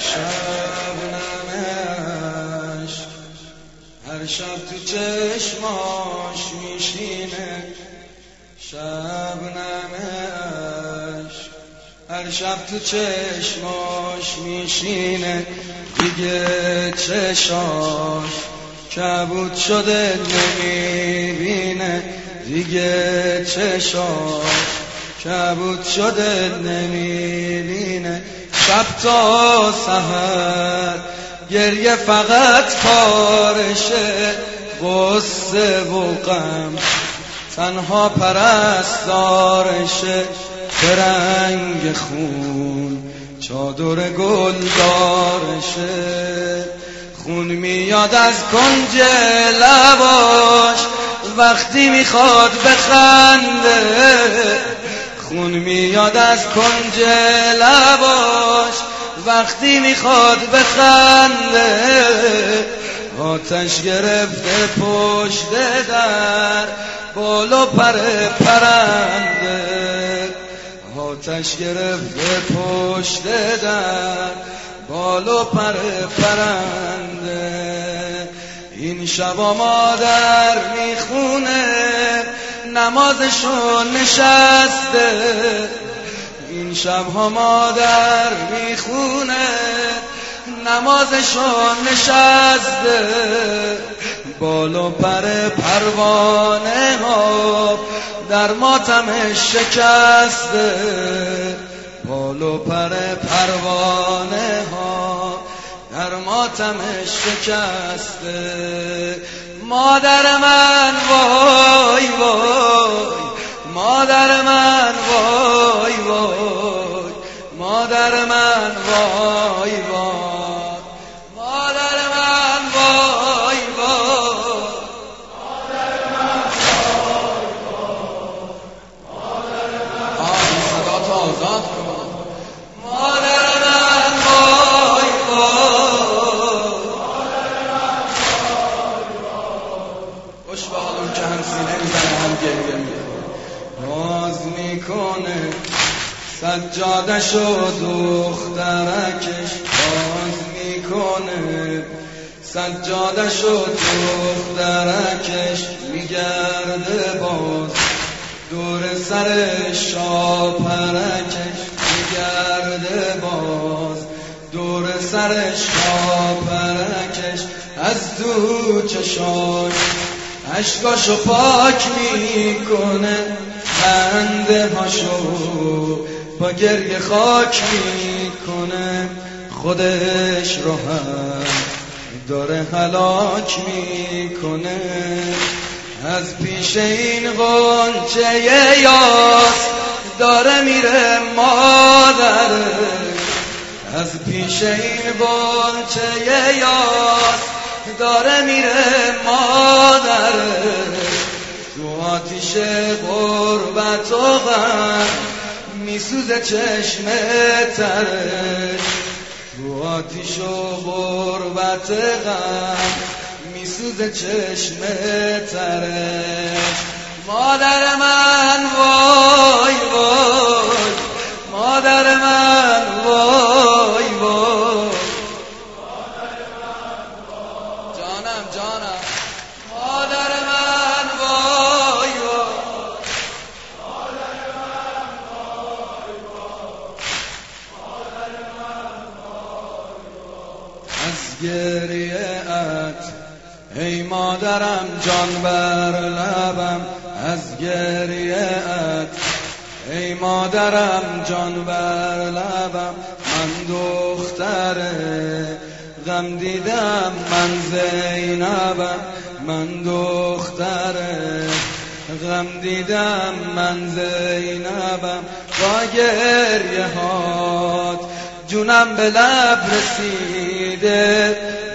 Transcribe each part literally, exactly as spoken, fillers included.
شبنمش هر شب تو چشماش میشینه، شبنمش هر شب تو چشماش میشینه، دیگه چشاش کبود شده نمیبینه، دیگه چشاش کبود شده نمیبینه. شب تا سحر گریه فقط کارشه، غصه و غم تنها پرستارشه، به رنگ خون چادر گل دارشه. خون میاد از کنج لباش وقتی میخواد بخنده، خون میاد از کنج لباش وقتی میخواد بخنده. آتش گرفته پشت در بال و پر پرنده، آتش گرفته پشت در بال و پر پرنده. این شبا مادر میخونه نمازشون نشسته، این شبها مادر میخونه نمازشون نشسته. بال و پر پروانه ها در ماتمش شکسته، بال و پر پروانه ها در ماتمش شکسته. مادر من وای وای، مادر من وای وای، مادر من وای وای، مادر من وای وای، مادر من وای وای، مادر من آه صدا تو آزاد کن. مادر من وای وای، مادر من وای وای. خوش به حال اون که هم سینه میزنه هم گریه میکنه، ناز میکنه سجادش و دخترکش، باز میکنه سجادش و دخترکش. میگرده باز دور سرش شاپرکش، میگرده باز دور سرش شاپرکش. از تو چشاش اشکاشو پاک میکنه، خنده هاشو با گریه خاک میکنه. خودش رو هم داره هلاک میکنه. از پیش این غنچه یاس داره میره مادرش، از پیش این غنچه یاس داره میره مادرش. تو آتیش غربت و غم میسوزه چشم ترش، تو آتیش و غربت غم میسوزه چشم ترش. مادر من وای وای، مادر من وای وای، جانم جانم، مادر من وای وای، مادر من وای وای، مادر من وای وای. از گریه ات ای مادرم جان بر لبم، از گریه ات ای مادرم جان بر لبم. من دختر غم دیدم من زینبم، من دختر غم دیدم من زینبم. با گریه هات جونم به لب رسیده،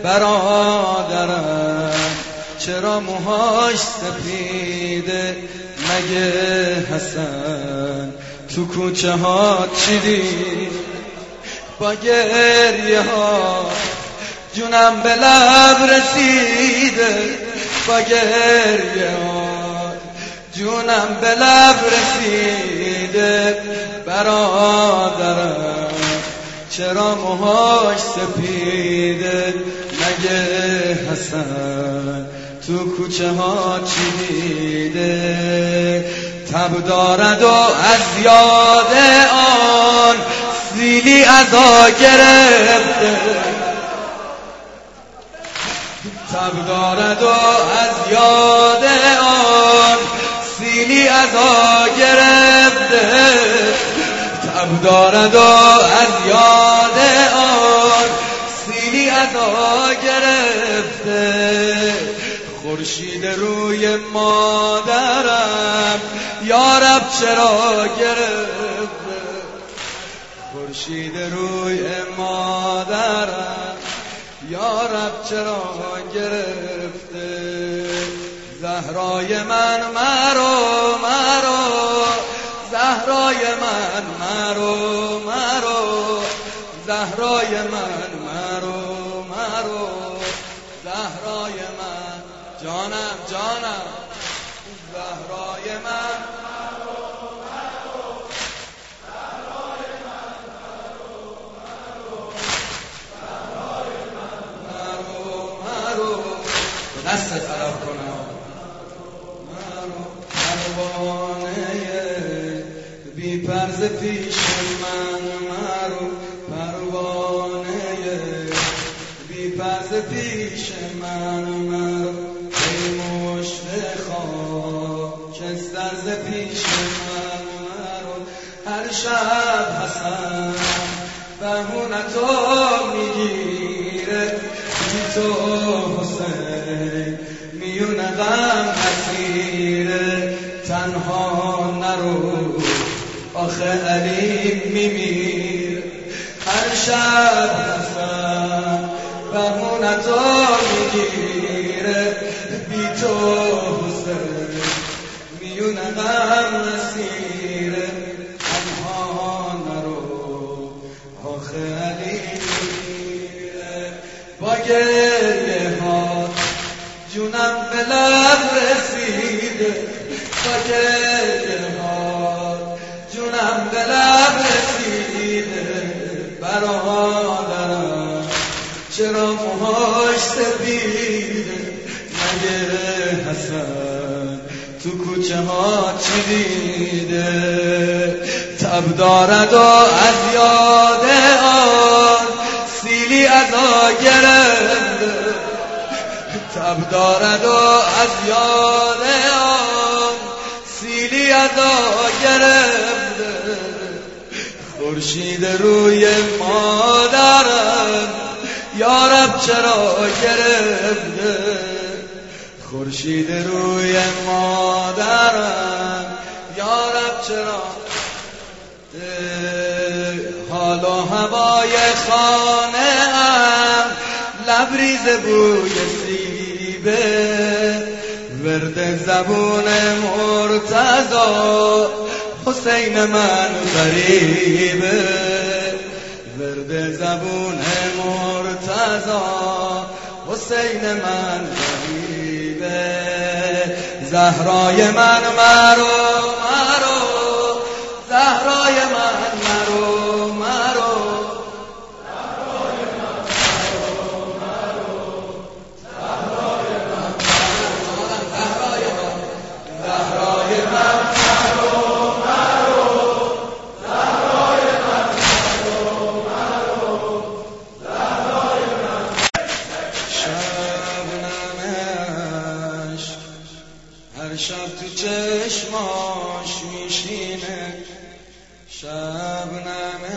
برادرم چرا موهاش سپیده. مگه حسن تو کوچه ها چی دید؟ با گریه ها جونم به لب رسیده، با گریه ها جونم به لب رسیده. برادرم چرا موهاش سپیده مگه حسن تو کوچه ها چی دیده تب دارد و از یاد آن سیلی ازا گرفته تب دارد و از یاد آن سیلی ازا گرفته تب دارد و از یاد آن سیلی ازا گرفته خورشید روی مادرم یارب چرا گرفته خورشید روی مادرم یارب چرا گرفته زهرای من مرو مرو زهرای من مرو مرو زهرای من مرو مرو زهرای من جانم جانم زهرای من مرو مرو زهرای من مرو مرو زهرای من مرو مرو دست طرف کنم مرو پروانه بی پرز پیش من مرو پروانه بی پرز پیش من مرو ای مشت خاکستر ز پیش من مرو هر شب حسن بهونتو میگیره بی تو حسین میونه غم اسیره تنها نرو آخه علی میمیر هر شب حسن بهونتو میگیره بی تو حسین میونه غم اسیره تنها نرو آخه علی میمیره با گریه ها جونم به لب رسیده با گریه ها جونم به لب رسیده برادرم چرا موهاش سپیده مگه حسن تو کوچه ها چی دیده تب دارد و از یاد آن سیلی ازا گرفته تب دارد و از یاد آن سیلی ازا گرفته خورشید روی مادرم یارب چرا گرفته خورشید روی مادرم یارب چرا حال و هوای خانه ام لبریز بوی سیبه ورد زبون مرتضی حسین من غریبه ورد زبون مرتضی حسین من غریبه زهرای من مرو مرو زهرای من مرو مرو زهرای من مرو مرو زهرای من زهرای من زهرای من مرو مرو زهرای من مرو مرو زهرای من شبنمش هر شب تو چشماش میشینه شبنمش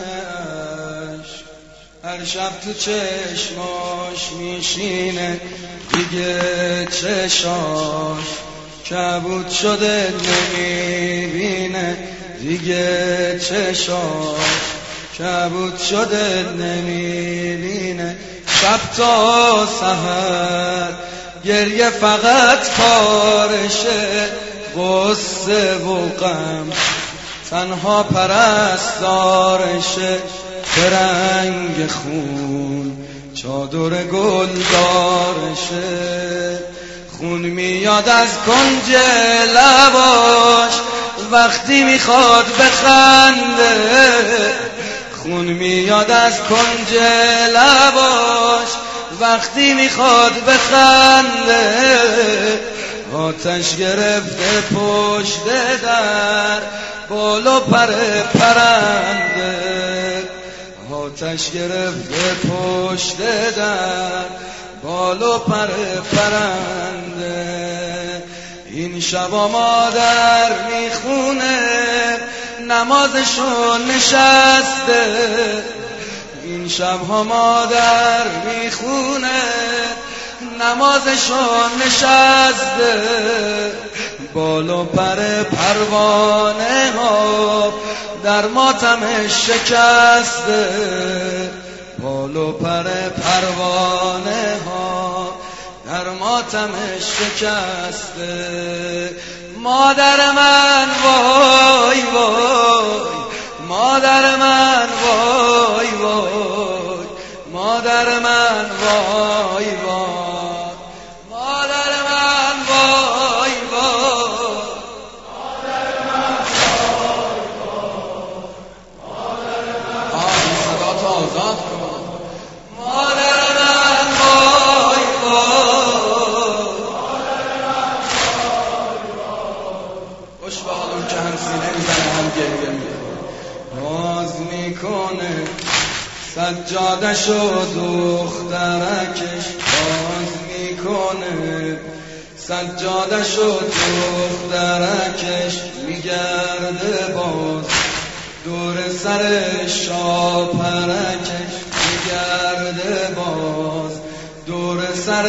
هر شب تو چشماش میشینه دیگه چشاش کبود شده نمیبینه دیگه چشاش کبود شده نمیبینه شب تا سحر گریه فقط پارشه غصه و غم تنها پرستارشه به رنگ خون چادر گل دارشه خون میاد از کنج لباش وقتی میخواد بخنده خون میاد از کنج لباش وقتی میخواد بخنده، آتش گرفته پشت در بال و پر پرنده، آتش گرفته پشت در بال و پر پرنده. این شبا مادر میخونه نمازشو نشسته، این شبها مادر میخونه نمازشو نشسته، بال و پر پروانه ها در ماتمش شکسته، بال و پر پروانه ها در ماتمش شکسته. مادر من وای وای، مادر من وای وای، مادر من وای وای، مادر من وای وای، مادر من وای وای، مادر من آه صدا تو آزاد کن. مادر من وای وای، مادر من وای وای. خوش به حالون که هم سینه میزنه هم گریه میکنه. باز میکنه سجادش و دخترکش، باز میکنه سجادش و دخترکش، میگرده باز دور سر شاپرکش، میگرده باز دور سر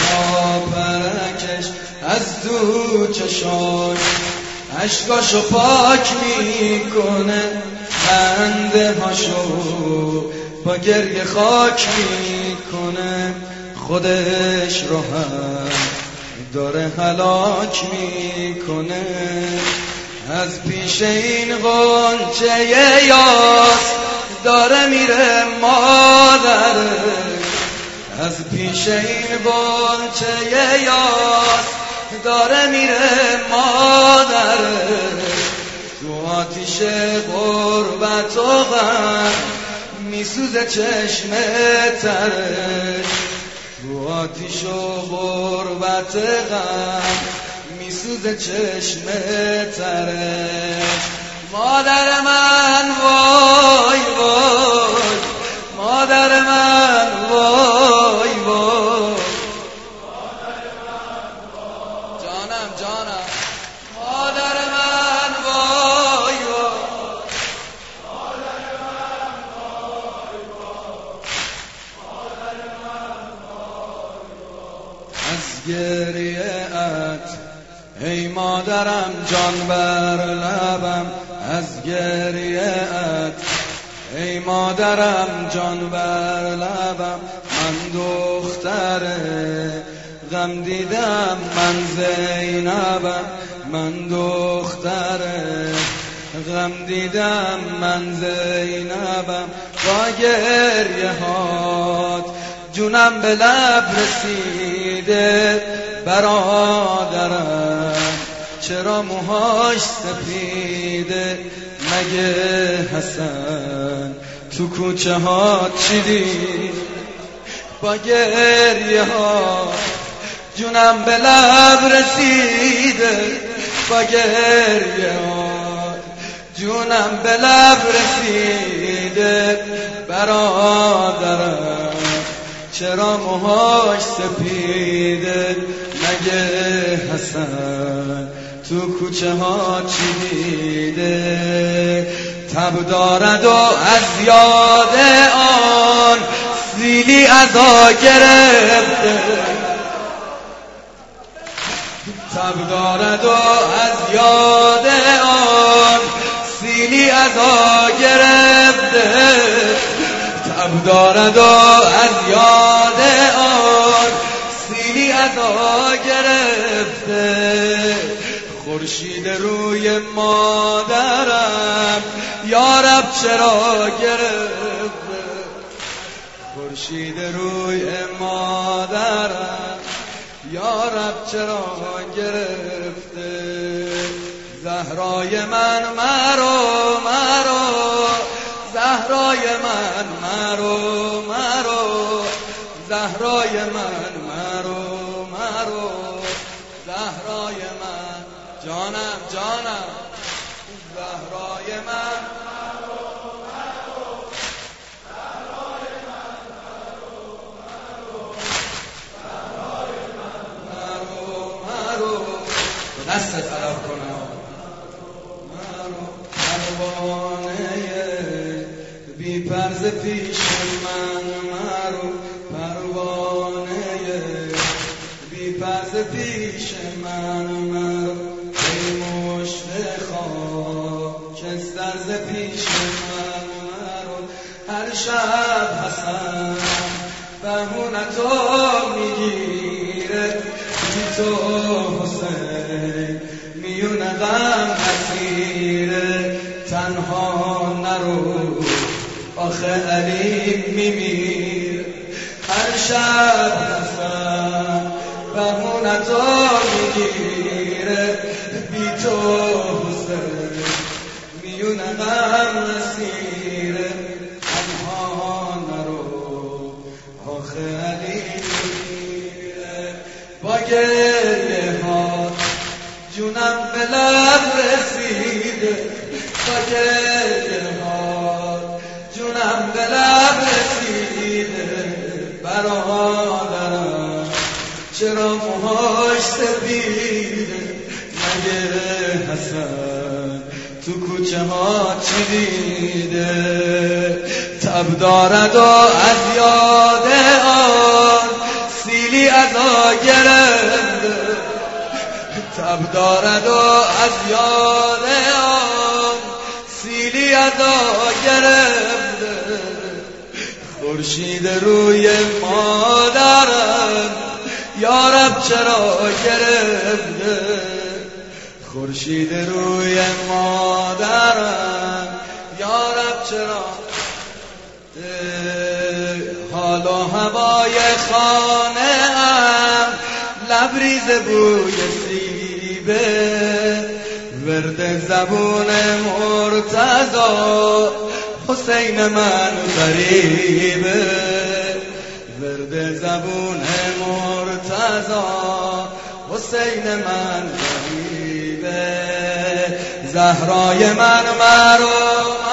شاپرکش. از دو چشاش اشکاشو پاک میکنه، خنده هاشو با گریه خاک میکنه، خودش رو هم داره هلاک میکنه. از پیش این غنچه یاس داره میره مادرش، از پیش این غنچه یاس داره میره مادرش. تو آتیش غربت و غم میسوزه چشم ترش، تو آتیش و غربت غم میسوزه چشم ترش. مادر من وای وای، مادر من وای وای، جانم جانم، مادر من وای وای، مادر من وای وای، مادر من وای وای. از گریه ات ای مادرم جان بر لبم، از گریه ات ای مادرم جان بر لبم. من دختر غم دیدم، من زینبم، من دختر غم دیدم، من زینبم. با گریه هات جونم به لب رسیده، برادرم چرا موهاش سپیده، مگه حسن تو کوچه ها چیدی؟ با گریه ها جونم به لب رسیده، با گریه ها جونم به لب رسیده، برادرم چرا موهاش سپیده، مگه حسن تو کوچه ها چی دیده؟ تب دارد و از یاد آن سیلی عزا گرفته، تب دارد و از یاد آن سیلی عزا گرفته، تب دارد و از یاد آن سیلی عزا گرفته. خورشید روی مادرم یارب چرا گرفته، خورشید روی مادرم یارب چرا گرفته. زهرای من مرو مرو، زهرای زهرای من مرو مرو زهرای من مرو مرو زهرای من جانم جانم زهرای من مرو مرو زهرای من مرو مرو زهرای من مرو مرو دست طلب کنم مرو پروانه بی پرز پیش من مرو پروانه بی پرز پیش من مرو ای مشت خاکستر ز پیش من مرو هر شب حسن بهونتو میگیره بی تو حسین میون غم اسیره تنها نرو آخه علی میمیر هر شب حسن بهونتو میگیره بی تو حسین میون غم اسیره تنها نرو آخه علی میمیره با گریه ها جونم به لب رسیده با گریه ها جونم به لب رسیده برادرم چرا موهاش سپیده مگه حسن تو کوچه ها چی دیده تب دارد و از یاد آن سیلی ازا گرفته تب دارد و از یاد آن سیلی ازا گرفته خورشید روی مادرم یارب چرا گرفته خورشید روی مادرم یارب چرا حال و هوای خانه ام لبریز بوی سیبه ورد زبون مرتضی حسین من غریبه ورد زبون مرتضی حسین من غریبه زهرای من مرو